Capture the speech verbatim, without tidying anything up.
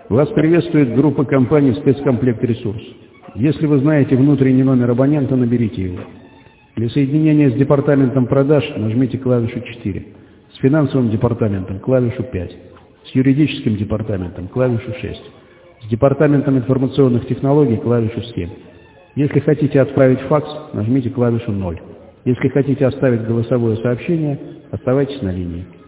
Вас приветствует группа компаний «Спецкомплект Ресурс». Если вы знаете внутренний номер абонента, наберите его. Для соединения с департаментом продаж нажмите клавишу четыре, с финансовым департаментом клавишу пять, с юридическим департаментом клавишу шесть, с департаментом информационных технологий клавишу семь. Если хотите отправить факс, нажмите клавишу ноль. Если хотите оставить голосовое сообщение, оставайтесь на линии.